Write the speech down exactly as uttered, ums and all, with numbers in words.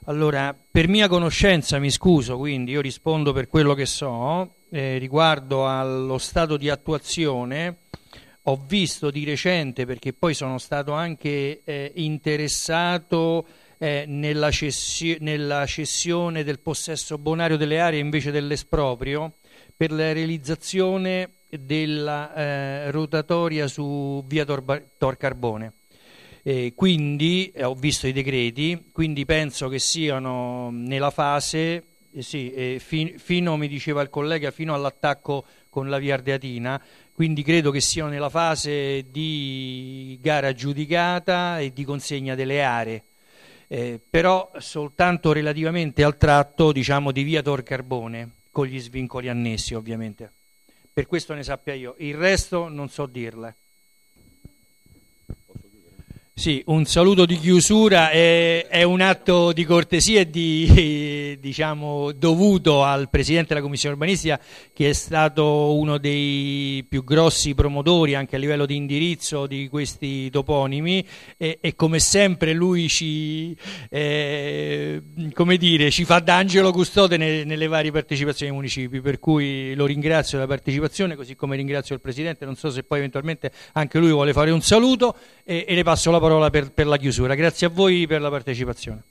Allora, per mia conoscenza, mi scuso, quindi io rispondo per quello che so, eh, riguardo allo stato di attuazione, ho visto di recente, perché poi sono stato anche eh, interessato eh, nella, cessi- nella cessione del possesso bonario delle aree invece dell'esproprio, per la realizzazione della eh, rotatoria su via Tor, Tor Carbone. Eh, quindi eh, ho visto i decreti, quindi penso che siano nella fase, eh, sì, eh, fi, fino, mi diceva il collega, fino all'attacco con la via Ardeatina, quindi credo che siano nella fase di gara aggiudicata e di consegna delle aree, eh, però soltanto relativamente al tratto, diciamo, di via Tor Carbone, con gli svincoli annessi ovviamente. Per questo ne sappia io, il resto non so dirle. Sì, un saluto di chiusura è, è un atto di cortesia e di, diciamo, dovuto al Presidente della Commissione Urbanistica, che è stato uno dei più grossi promotori anche a livello di indirizzo di questi toponimi e, e come sempre lui ci, eh, come dire, ci fa da angelo custode nelle, nelle varie partecipazioni ai municipi, per cui lo ringrazio della partecipazione, così come ringrazio il Presidente. Non so se poi eventualmente anche lui vuole fare un saluto e, e le passo la parola per, per la chiusura. Grazie a voi per la partecipazione.